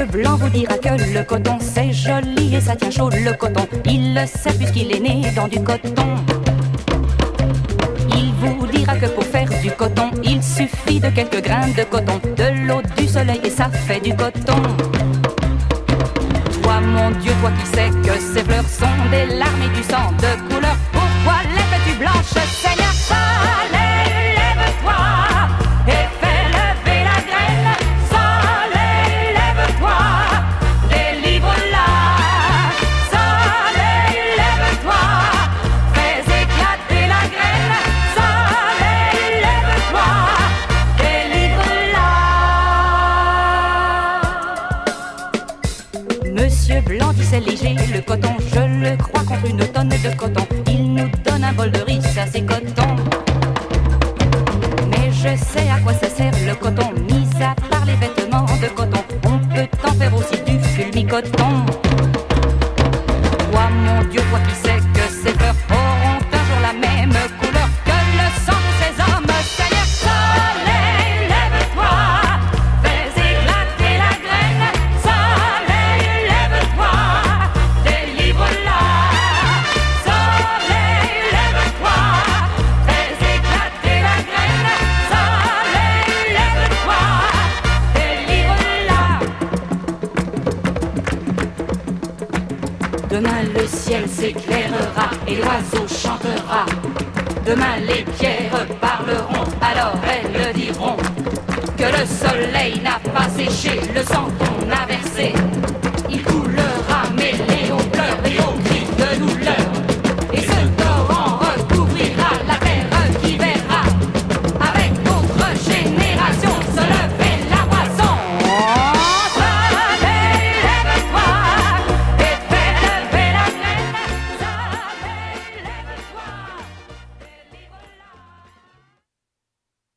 Monsieur Blanc vous dira que le coton c'est joli et ça tient chaud le coton. Il le sait puisqu'il est né dans du coton. Il vous dira que pour faire du coton, il suffit de quelques grains de coton, de l'eau, du soleil et ça fait du coton. Toi mon Dieu, toi qui sais que ces fleurs sont des larmes et du sang de couleur, pourquoi les fais-tu blanches, Seigneur? Soleil, lève-toi et fais lever la graine. Soleil, lève-toi, délivre-la. Soleil, lève-toi, fais éclater la graine. Soleil, lève-toi, délivre-la. Monsieur Blanc dit c'est léger le coton, je le crois contre une tonne de coton. Il nous donne un bol de riz, ça c'est coton. Mais je sais à quoi ça sert le coton, mis à part les vêtements de coton. On peut en faire aussi du fulmi-coton. Toi mon Dieu, toi qui sais que ces fleurs auront un jour la même couleur que le sang de ces hommes. Seigneur, soleil, lève-toi, fais éclater la graine. Soleil, lève-toi, délivre-la. Soleil, lève-toi, fais éclater la graine. Soleil, lève-toi, délivre-la. Demain le ciel s'éclairera et l'oiseau chantera. Demain les pierres parleront, alors elles diront que le soleil n'a pas séché le sang qu'on a versé.